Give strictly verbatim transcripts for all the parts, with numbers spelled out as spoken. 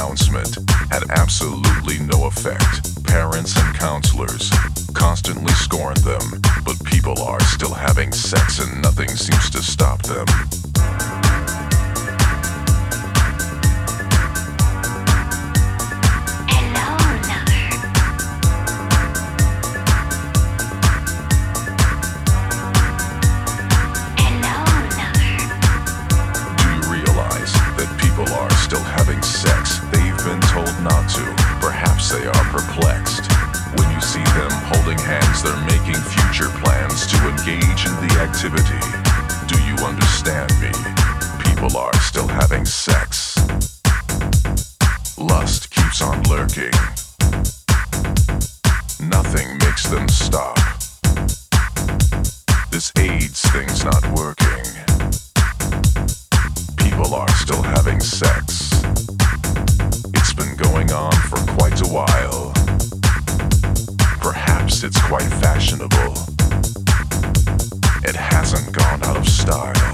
announcement had absolutely no effect. Parents and counselors constantly scorn them, but people are still having sex and nothing seems to stop them. They are perplexed. When you see them holding hands, they're making future plans to engage in the activity. Do you understand me? People are still having sex. Lust keeps on lurking. Nothing makes them stop. This AIDS thing's not working. People are still having sex. It's been going on for quite a while. Perhaps it's quite fashionable. It hasn't gone out of style.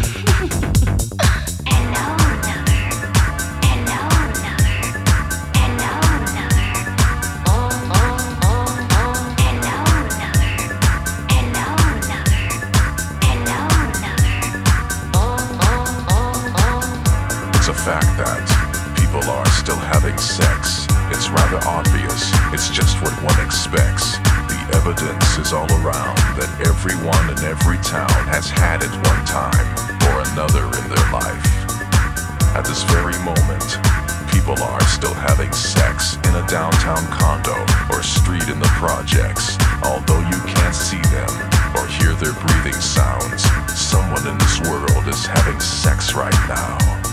It's a fact that people are still having sex. It's rather obvious, it's just what one expects. The evidence is all around that everyone in every town has had it one time or another in their life. At this very moment, people are still having sex in a downtown condo or street in the projects. Although you can't see them or hear their breathing sounds, someone in this world is having sex right now.